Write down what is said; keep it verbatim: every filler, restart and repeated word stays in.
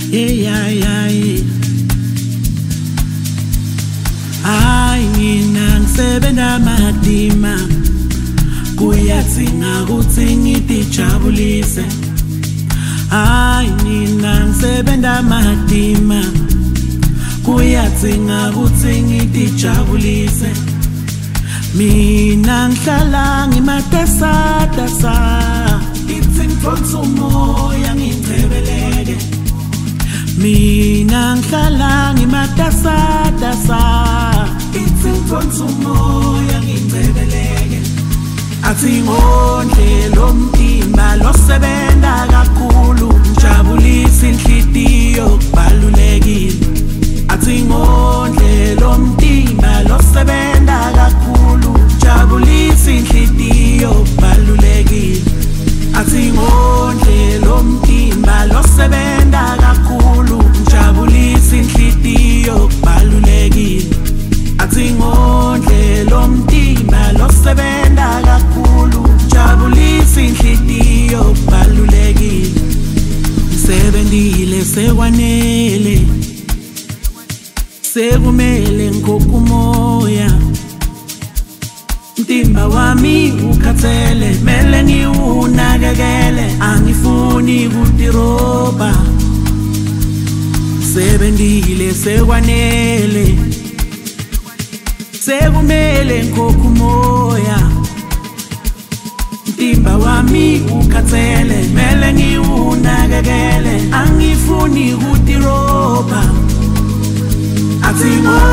Hey, ay, ay. Ay, mina ngisebenza madima. Kuyatsinga kutsi ngitijabulise. Ay, mina ngisebenza madima. Kuyatsinga kutsi ngitijabulise. Mina ngihlala ngimatasatasa. Itsi ngidonsa umoya ngicebeleke. Mina ngihlala ngimatasatasa. Itsi ngidonsa umoya ngicebeleke. Athi ngondle lo mtimba losebenta kakhulu ngijabulisa inhlitiyo kubalulekile. Athi ngondle lo mtimba losebenta kakhulu ngijabulisa inhlitiyo kubalulekile. Athi ngondle lo mtimba losebenta kakhulu ngijabulisa inhlitiyo kubalulekile. Athi ngondle lo mtimba losebenta kakhulu ngijabulisa inhlitiyo kubalulekile. Ngisebentile sekwanele, sekumele ngikhokhe umoya. Mtimba wami ukhathele, mele ngiwunakekele, angifuni kutiroba. Sebentile sekwanele, sekumele ngikhokhe umoya. Mtimba wami ukhathele, mele ngiwunakekele, angifuni kutiroba. Athi